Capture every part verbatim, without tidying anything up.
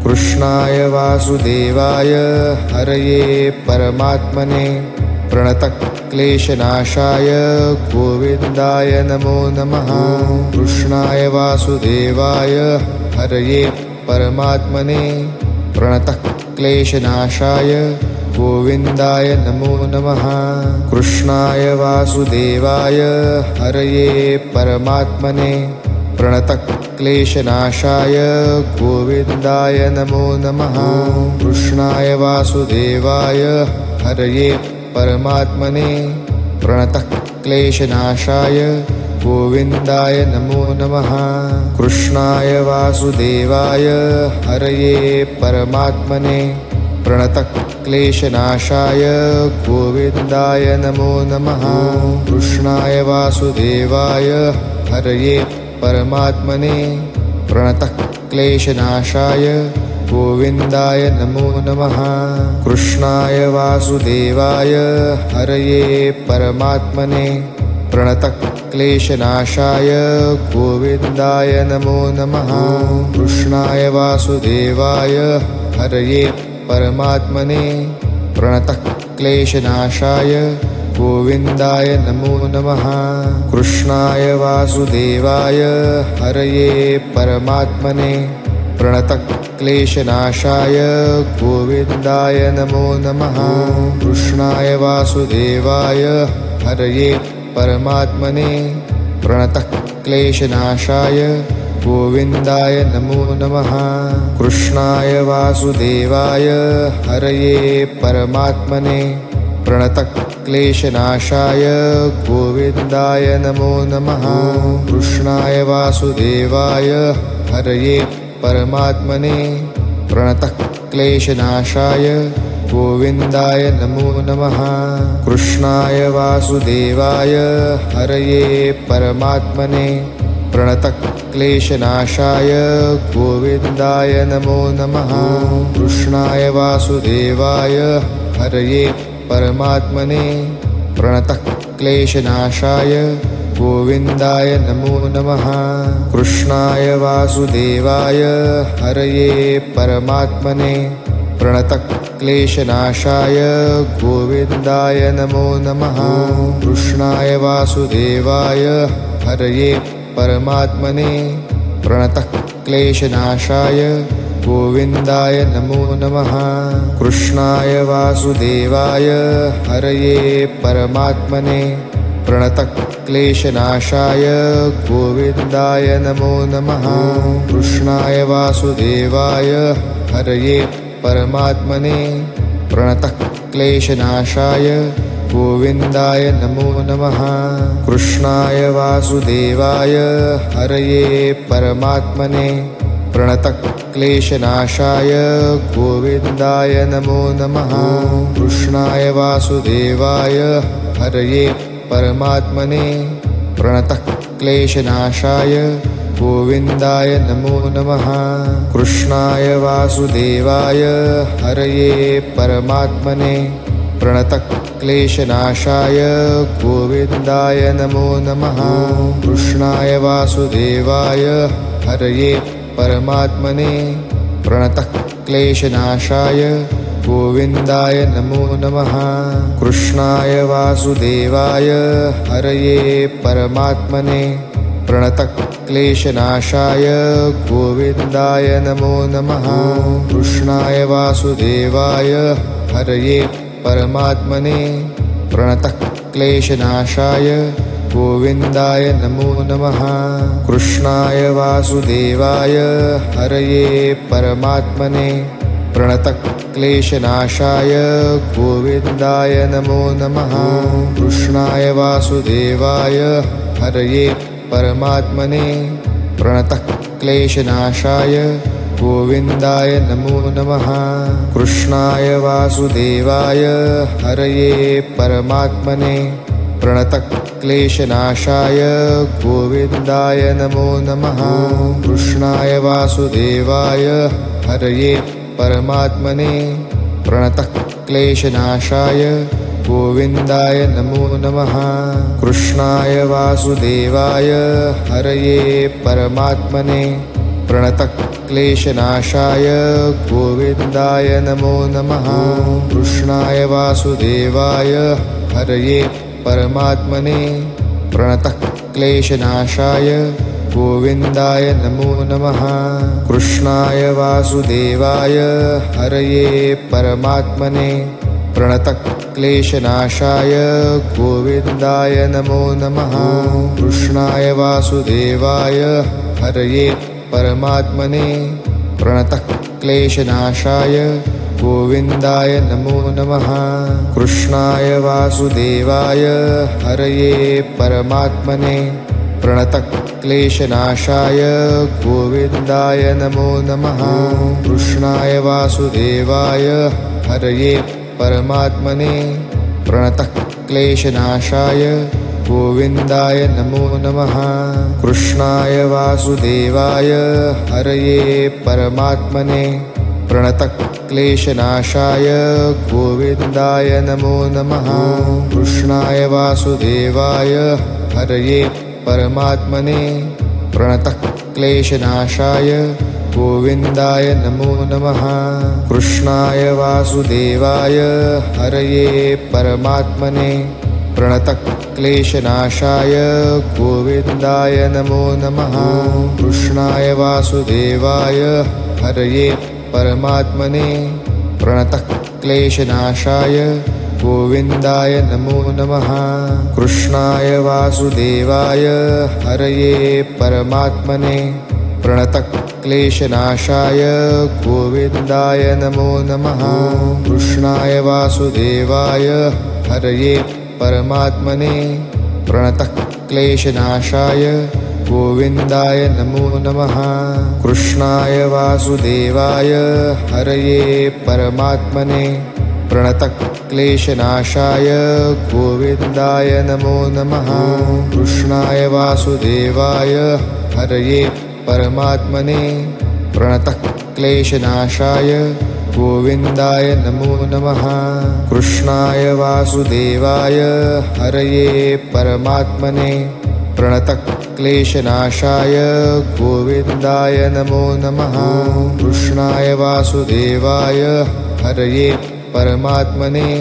कृष्णाय वासुदेवाय हरये परमात्मने प्रणतक्लेशनाशाय गोविन्दाय नमो नमः। कृष्णाय वासुदेवाय हरये परमात्मने प्रणतक्लेशनाशाय गोविन्दाय नमो नमः। कृष्णाय वासुदेवाय हरये परमात्मने प्रणतक्लेशनाशाय गोविन्दाय नमो नमः। कृष्णाय वासुदेवाय हरये परमात्मने प्रणतक्लेशनाशाय गोविन्दाय नमो नमः। कृष्णाय वासुदेवाय हरये परमात्मने प्रणतक्लेशनाशाय गोविन्दाय नमो नमः। कृष्णाय वासुदेवाय हरये परमात्मने प्रणतक्लेशनाशाय गोविन्दाय नमो नमः। कृष्णाय वासुदेवाय हरये परमात्मने प्रणतक्लेशनाशाय गोविन्दाय नमो नमः। कृष्णाय वासुदेवाय हरये परमात्मने प्रणतक्लेशनाशाय गोविन्दाय नमो नमः। कृष्णाय वासुदेवाय हरये परमात्मने प्रणतक्लेशनाशाय गोविन्दाय नमो नमः। कृष्णाय वासुदेवाय हरये परमात्मने प्रणतक्लेशनाशाय गोविन्दाय नमो नमः। कृष्णाय वासुदेवाय हरये परमात्मने प्रणतक्लेशनाशाय गोविन्दाय नमो नमः। कृष्णाय वासुदेवाय हरये परमात्मने प्रणतक्लेशनाशाय गोविन्दाय नमो नमः। कृष्णाय वासुदेवाय हरये परमात्मने प्रणतक्लेशनाशाय गोविन्दाय नमो नमः। कृष्णाय वासुदेवाय हरये परमात्मने प्रणतक्लेशनाशाय गोविन्दाय नमो नमः। कृष्णाय वासुदेवाय हरये परमात्मने प्रणतक्लेशनाशाय गोविन्दाय नमो नमः। कृष्णाय वासुदेवाय हरये परमात्मने प्रणतक्लेशनाशाय गोविन्दाय नमो नमः। कृष्णाय वासुदेवाय हरये परमात्मने प्रणतक्लेशनाशाय गोविन्दाय नमो नमः। कृष्णाय वासुदेवाय हरये परमात्मने प्रणतक्लेशनाशाय गोविन्दाय नमो नमः। कृष्णाय वासुदेवाय हरये परमात्मने प्रणतक्लेशनाशाय गोविन्दाय नमो नमः। कृष्णाय वासुदेवाय हरये परमात्मने प्रणतक्लेशनाशाय गोविन्दाय नमो नमः। कृष्णाय वासुदेवाय हरये परमात्मने प्रणतक्लेशनाशाय गोविन्दाय नमो नमः। कृष्णाय वासुदेवाय हरये परमात्मने प्रणतक्लेशनाशाय गोविन्दाय नमो नमः। कृष्णाय वासुदेवाय हरये परमात्मने प्रणतक्लेशनाशाय गोविन्दाय नमो नमः। कृष्णाय वासुदेवाय हरये परमात्मने प्रणतक्लेशनाशाय गोविन्दाय नमो नमः। कृष्णाय वासुदेवाय हरये परमात्मने प्रणतक्लेशनाशाय गोविन्दाय नमो नमः। कृष्णाय वासुदेवाय हरये परमात्मने प्रणतक्लेशनाशाय गोविन्दाय नमो नमः। कृष्णाय वासुदेवाय हरये परमात्मने प्रणतक्लेशनाशाय गोविन्दाय नमो नमः। कृष्णाय वासुदेवाय हरये परमात्मने प्रणतक्लेशनाशाय गोविन्दाय नमो नमः। कृष्णाय वासुदेवाय हरये परमात्मने प्रणतक्लेशनाशाय गोविन्दाय नमो नमः। कृष्णाय वासुदेवाय हरये परमात्मने प्रणतक्लेशनाशाय गोविन्दाय नमो नमः। कृष्णाय वासुदेवाय हरये परमात्मने प्रणतक्लेशनाशाय गोविन्दाय नमो नमः। कृष्णाय वासुदेवाय हरये परमात्मने प्रणतक्लेशनाशाय गोविन्दाय नमो नमः। कृष्णाय वासुदेवाय हरये परमात्मने प्रणतक्लेशनाशाय गोविन्दाय नमो नमः। कृष्णाय वासुदेवाय हरये परमात्मने प्रणतक्लेशनाशाय गोविन्दाय नमो नमः। कृष्णाय वासुदेवाय हरये परमात्मने प्रणतक्लेशनाशाय गोविन्दाय नमो नमः। कृष्णाय वासुदेवाय हरये परमात्मने प्रणतक्लेशनाशाय गोविन्दाय नमो नमः। कृष्णाय वासुदेवाय हरये परमात्मने प्रणतक्लेशनाशाय गोविन्दाय नमो नमः। कृष्णाय वासुदेवाय हरये परमात्मने प्रणतक्लेशनाशाय गोविन्दाय नमो नमः। कृष्णाय वासुदेवाय हरये परमात्मने प्रणतक्लेशनाशाय गोविन्दाय नमो नमः। कृष्णाय वासुदेवाय हरये परमात्मने प्रणतक्लेशनाशाय गोविन्दाय नमो नमः। कृष्णाय वासुदेवाय हरये परमात्मने प्रणतक्लेशनाशाय गोविन्दाय नमो नमः। कृष्णाय वासुदेवाय हरये परमात्मने प्रणतक्लेशनाशाय गोविन्दाय नमो नमः। कृष्णाय वासुदेवाय हरये परमात्मने प्रणतक्लेशनाशाय गोविन्दाय नमो नमः। कृष्णाय वासुदेवाय हरये परमात्मने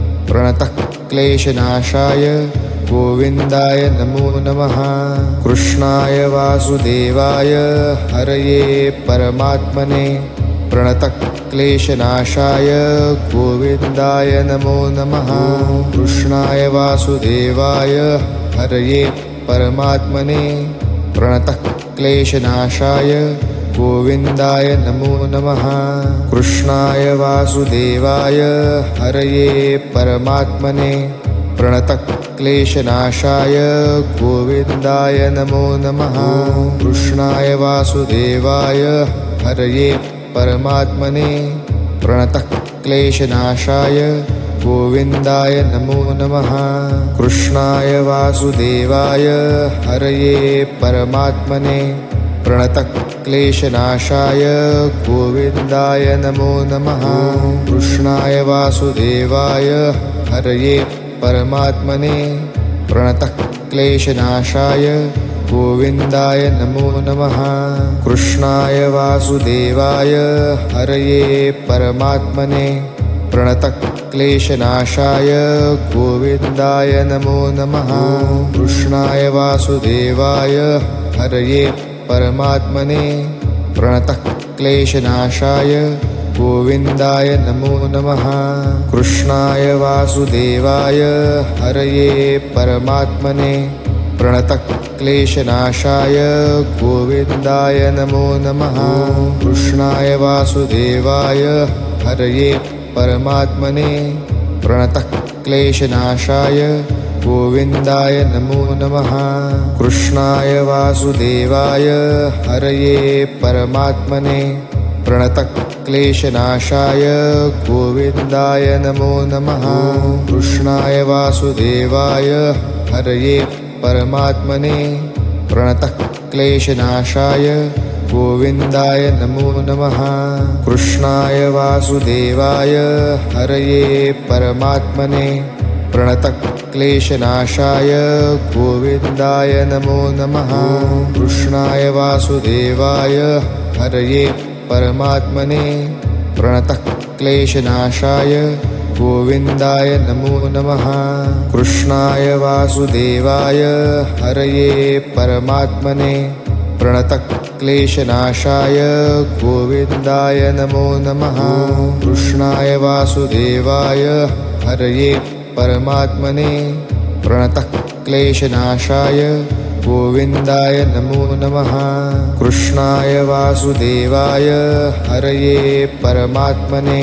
प्रणतक्लेशनाशाय गोविन्दाय नमो नमः। कृष्णाय वासुदेवाय हरये परमात्मने प्रणतक्लेशनाशाय गोविन्दाय नमो नमः। कृष्णाय वासुदेवाय हरये परमात्मने प्रणतक्लेशनाशाय गोविन्दाय नमो नमः। कृष्णाय वासुदेवाय हरये परमात्मने प्रणतक्लेशनाशाय गोविन्दाय नमो नमः। कृष्णाय वासुदेवाय हरये परमात्मने प्रणतक्लेशनाशाय गोविन्दाय नमो नमः। कृष्णाय वासुदेवाय हरये परमात्मने प्रणतक्लेशनाशाय गोविन्दाय नमो नमः। कृष्णाय वासुदेवाय हरये परमात्मने प्रणतक्लेशनाशाय गोविन्दाय नमो नमः। कृष्णाय वासुदेवाय हरये परमात्मने प्रणतक्लेशनाशाय गोविन्दाय नमो नमः। कृष्णाय वासुदेवाय हरये परमात्मने प्रणतक्लेशनाशाय गोविन्दाय नमो नमः। कृष्णाय वासुदेवाय हरये परमात्मने प्रणतक्लेशनाशाय गोविन्दाय नमो नमः। कृष्णाय वासुदेवाय हरये परमात्मने प्रणतक्लेशनाशाय गोविन्दाय नमो नमः। कृष्णाय वासुदेवाय हरये परमात्मने प्रणतक्लेशनाशाय गोविन्दाय नमो नमः। कृष्णाय वासुदेवाय हरये परमात्मने प्रणतक्लेशनाशाय गोविन्दाय नमो नमः। कृष्णाय वासुदेवाय हरये परमात्मने प्रणतक्लेशनाशाय गोविन्दाय नमो नमः। कृष्णाय वासुदेवाय हरये परमात्मने प्रणतक्लेशनाशाय गोविन्दाय नमो नमः। कृष्णाय वासुदेवाय हरये परमात्मने प्रणतक्लेशनाशाय गोविन्दाय नमो नमः। कृष्णाय वासुदेवाय हरये परमात्मने प्रणतक्लेशनाशाय गोविन्दाय नमो नमः। कृष्णाय वासुदेवाय हरये परमात्मने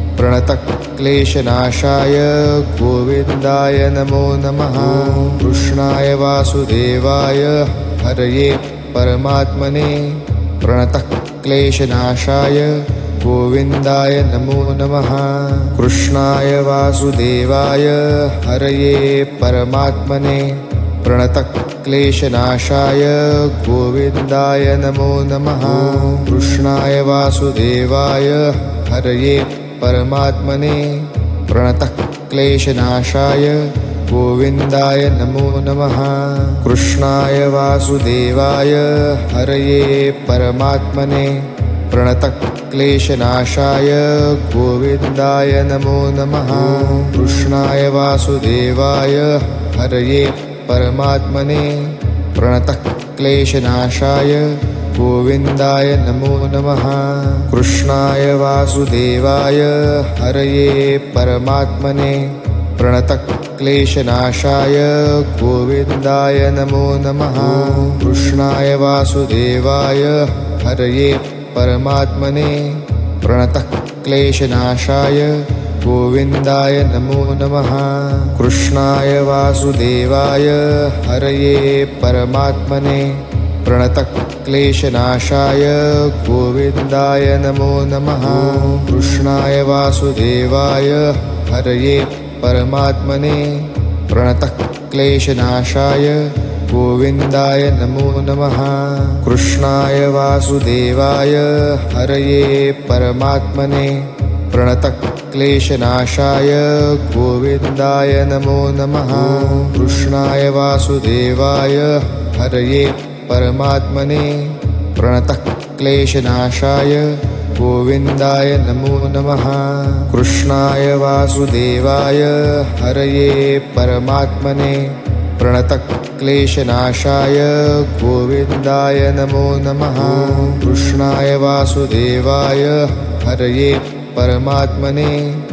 प्रणतक्लेशनाशाय गोविन्दाय नमो नमः। कृष्णाय वासुदेवाय हरये परमात्मने प्रणतक्लेशनाशाय गोविन्दाय नमो नमः। कृष्णाय वासुदेवाय हरये परमात्मने प्रणतक्लेशनाशाय गोविन्दाय नमो नमः। कृष्णाय वासुदेवाय हरये परमात्मने प्रणतक्लेशनाशाय गोविन्दाय नमो नमः। कृष्णाय वासुदेवाय हरये परमात्मने प्रणतक्लेशनाशाय गोविन्दाय नमो नमः। कृष्णाय वासुदेवाय हरये परमात्मने प्रणतक्लेशनाशाय गोविन्दाय नमो नमः। कृष्णाय वासुदेवाय हरये परमात्मने प्रणतक्लेशनाशाय गोविन्दाय नमो नमः। कृष्णाय वासुदेवाय हरये परमात्मने प्रणतक्लेशनाशाय गोविन्दाय नमो नमः। कृष्णाय वासुदेवाय हरये परमात्मने प्रणतक्लेशनाशाय गोविन्दाय नमो नमः। कृष्णाय वासुदेवाय हरये परमात्मने प्रणतक्लेशनाशाय गोविन्दाय नमो नमः। कृष्णाय वासुदेवाय हरये परमात्मने प्रणतक्लेशनाशाय गोविन्दाय नमो नमः। कृष्णाय वासुदेवाय हरये परमात्मने प्रणतक्लेशनाशाय गोविन्दाय नमो नमः। कृष्णाय वासुदेवाय हरये परमात्मने प्रणतक्लेशनाशाय गोविन्दाय नमो नमः। कृष्णाय वासुदेवाय हरये परमात्मने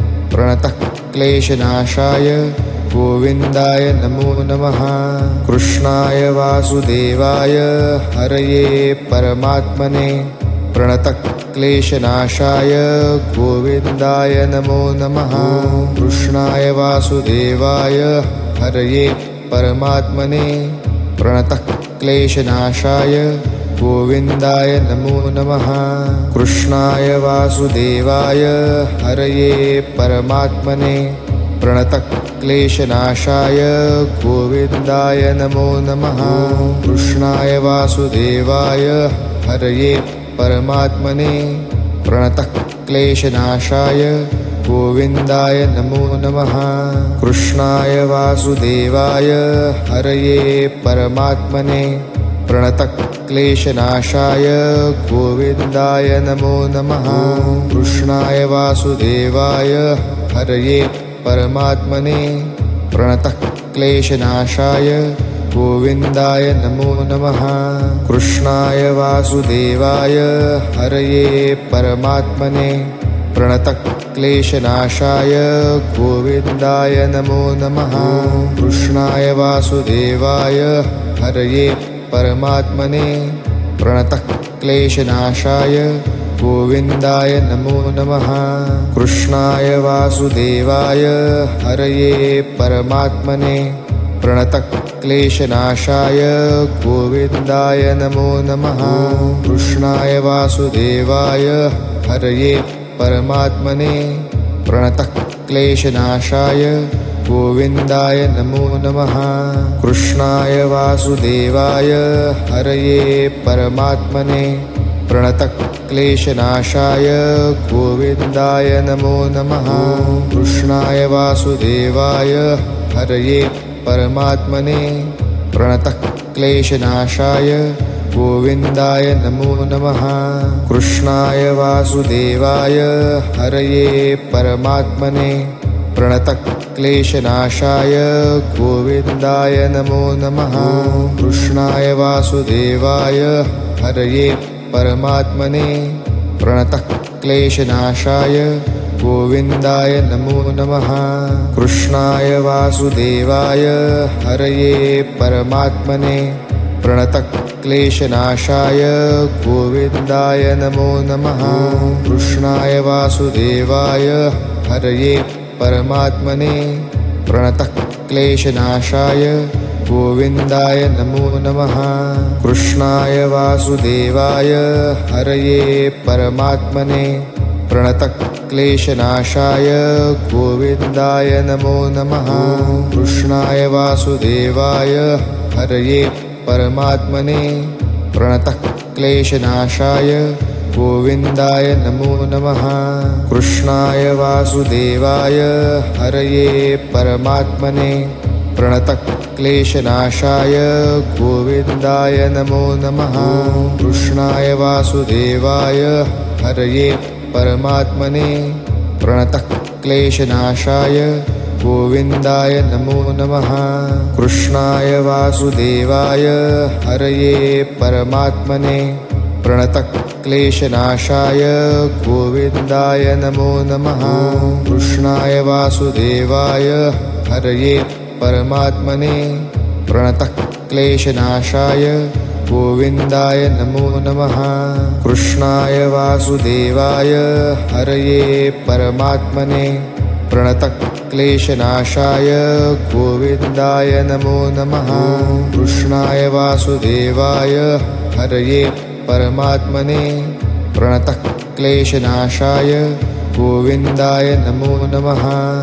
प्रणतक्लेशनाशाय गोविन्दाय नमो नमः। कृष्णाय वासुदेवाय हरये परमात्मने प्रणतक्लेशनाशाय गोविन्दाय नमो नमः। कृष्णाय वासुदेवाय हरये परमात्मने प्रणतक्लेशनाशाय गोविन्दाय नमो नमः। कृष्णाय वासुदेवाय हरये परमात्मने प्रणतक्लेशनाशाय गोविन्दाय नमो नमः। कृष्णाय वासुदेवाय हरये परमात्मने प्रणतक्लेशनाशाय गोविन्दाय नमो नमः। कृष्णाय वासुदेवाय हरये परमात्मने प्रणतक्लेशनाशाय गोविन्दाय नमो नमः। कृष्णाय वासुदेवाय हरये परमात्मने प्रणतक्लेशनाशाय गोविन्दाय नमो नमः। कृष्णाय वासुदेवाय हरये परमात्मने प्रणतक्लेशनाशाय गोविन्दाय नमो नमः। कृष्णाय वासुदेवाय हरये परमात्मने प्रणतक्लेशनाशाय गोविन्दाय नमो नमः। कृष्णाय वासुदेवाय हरये परमात्मने प्रणतक्लेशनाशाय गोविन्दाय नमो नमः। कृष्णाय वासुदेवाय हरये परमात्मने प्रणतक्लेशनाशाय गोविन्दाय नमो नमः। कृष्णाय वासुदेवाय हरये परमात्मने प्रणतक्लेशनाशाय गोविन्दाय नमो नमः। कृष्णाय वासुदेवाय हरये परमात्मने प्रणतः क्लेशनाशाय गोविन्दाय नमो नमः। कृष्णाय वासुदेवाय हरये परमात्मने प्रणतः क्लेशनाशाय गोविन्दाय नमो नमः। कृष्णाय वासुदेवाय हरये परमात्मने प्रणतः क्लेशनाशाय गोविन्दाय नमो नमः। कृष्णाय वासुदेवाय हरये परमात्मने प्रणतः क्लेशनाशाय गोविन्दाय नमो नमः। कृष्णाय वासुदेवाय हरये परमात्मने प्रणतः क्लेशनाशाय गोविन्दाय नमो नमः। कृष्णाय वासुदेवाय हरये परमात्मने प्रणतः क्लेशनाशाय गोविन्दाय नमो नमः। कृष्णाय वासुदेवाय हरये परमात्मने प्रणतः क्लेशनाशाय गोविन्दाय नमो नमः। कृष्णाय वासुदेवाय हरये परमात्मने प्रणतः क्लेशनाशाय गोविन्दाय नमो नमः। कृष्णाय वासुदेवाय हरये परमात्मने प्रणतः क्लेशनाशाय गोविन्दाय नमो नमः। कृष्णाय वासुदेवाय हरये परमात्मने प्रणतः क्लेशनाशाय गोविन्दाय नमो नमः। कृष्णाय वासुदेवाय हरये परमात्मने प्रणतः क्लेशनाशाय गोविन्दाय नमो नमः। कृष्णाय वासुदेवाय हरये परमात्मने प्रणतः क्लेशनाशाय गोविन्दाय नमो नमः। कृष्णाय वासुदेवाय हरये परमात्मने प्रणतः क्लेशनाशाय गोविन्दाय नमो नमः।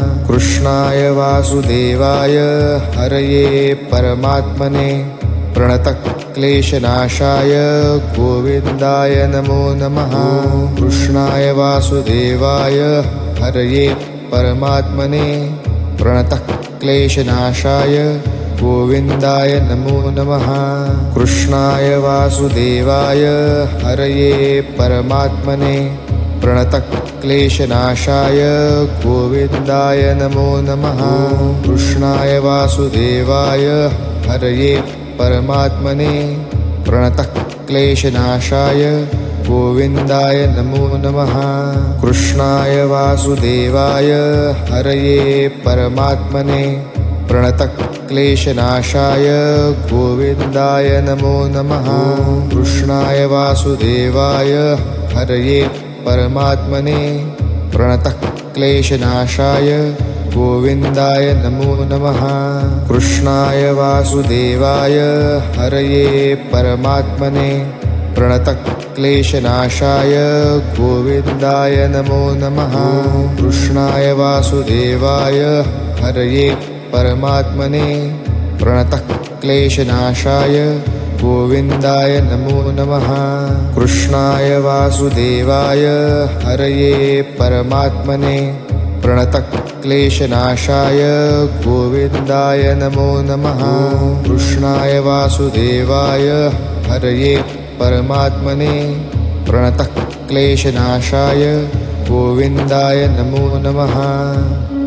कृष्णाय वासुदेवाय हरये परमात्मने प्रणतः क्लेशनाशाय गोविन्दाय नमो नमः। कृष्णाय वासुदेवाय हरये परमात्मने प्रणतः क्लेशनाशाय गोविन्दाय नमो नमः। कृष्णाय वासुदेवाय हरये परमात्मने प्रणतः क्लेशनाशाय गोविन्दाय नमो नमः। कृष्णाय वासुदेवाय हरये परमात्मने प्रणतः क्लेशनाशाय गोविन्दाय नमो नमः। कृष्णाय वासुदेवाय हरये परमात्मने प्रणतः क्लेशनाशाय गोविन्दाय नमो नमः। कृष्णाय वासुदेवाय हरये परमात्मने प्रणतः क्लेशनाशाय गोविन्दाय नमो नमः। कृष्णाय वासुदेवाय हरये परमात्मने प्रणतः क्लेशनाशाय गोविन्दाय नमो नमः। कृष्णाय वासुदेवाय हरये परमात्मने प्रणतः क्लेशनाशाय गोविन्दाय नमो नमः। कृष्णाय वासुदेवाय हरये परमात्मने प्रणतः क्लेशनाशाय गोविन्दाय नमो नमः। कृष्णाय वासुदेवाय हरये परमात्मने प्रणतः क्लेशनाशाय गोविन्दाय नमो नमः।